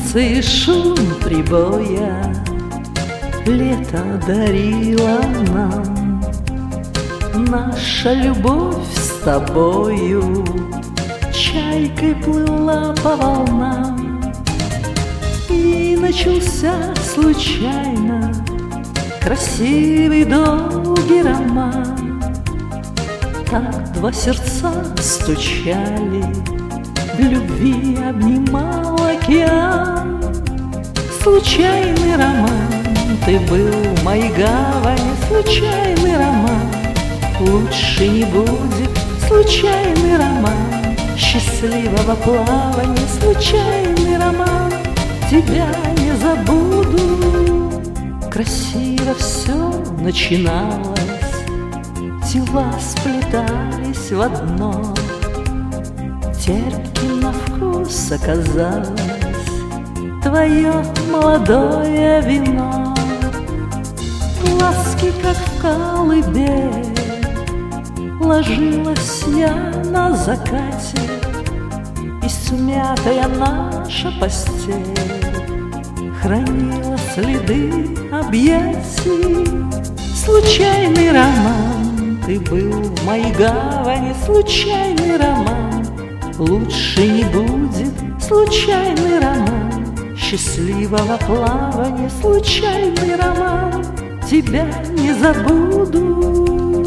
солнце и шум прибоя лето дарило нам. Наша любовь с тобою чайкой плыла по волнам. И начался случайно красивый долгий роман. Так два сердца стучали, в любви обнимал океан. Случайный роман, ты был в моей гавани. Случайный роман, лучше не будет. Случайный роман, счастливого плавания. Случайный роман, тебя не забуду. Красиво все начиналось, тела сплетались в одно. Терпким на вкус оказалось твое молодое вино. Ласки, как в колыбель, ложилась я на закате, и смятая наша постель хранила следы объятий. Случайный роман, ты был в моей гавани. Случайный роман, лучше не будет. Случайный роман, счастливого плавания. Случайный роман, тебя не забуду.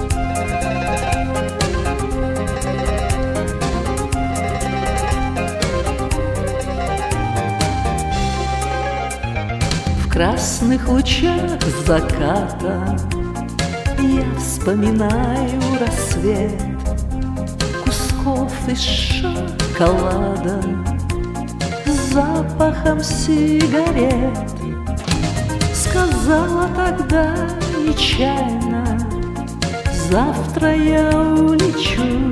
В красных лучах заката я вспоминаю рассвет кусков из шоколада с запахом сигарет. Сказала тогда нечаянно: завтра я улечу.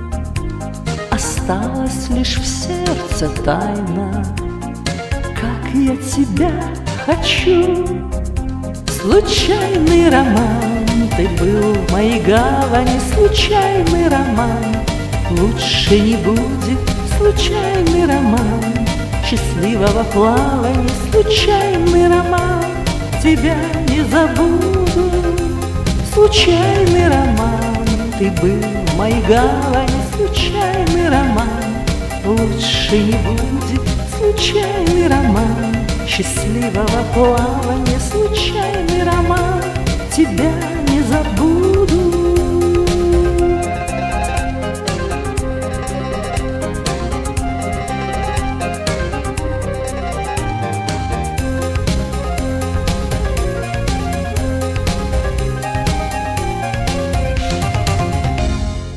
Осталась лишь в сердце тайна, как я тебя хочу. Случайный роман, ты был в моей гавани. Случайный роман, лучше не будет. Случайный роман, счастливого плавания. Случайный роман, тебя не забуду. Случайный роман, ты был в моей гавани. Случайный роман, лучше не будет. Случайный роман, счастливого плавания. Случайный роман, тебя